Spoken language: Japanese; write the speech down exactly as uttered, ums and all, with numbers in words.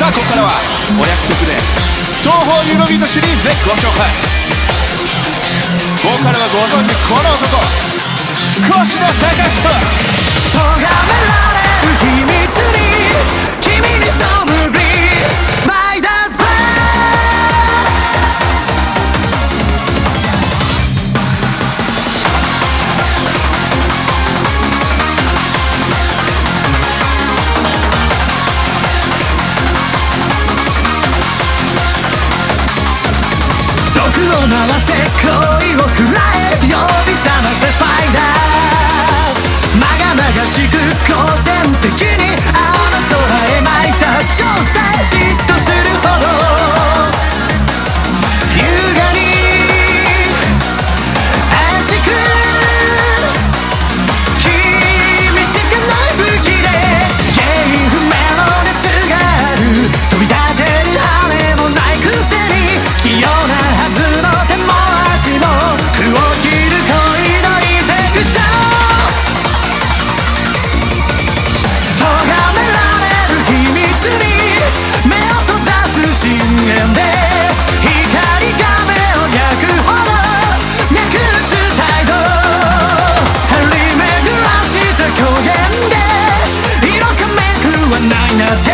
さあここからはお約束で東方ユーロビートシリーズでご紹介。ボーカルはご存知この男、越田貴人。 咎められる秘密に君にそむりスパイダーズブレ毒を回せ恋を食らえ呼び覚ませスパイダー、まがまがしく好戦的に青の空へ巻いた調査嫉妬するほど優雅に怪しく厳しくない武器で原因不明の熱がある、飛び立てる羽もないくせに器用なはずの手も足も服を着る恋のインフェクション。咎められる秘密に目を閉ざす深淵で光が目を焼くほど脈打つ態度、張り巡らした虚言で色かめくはないなって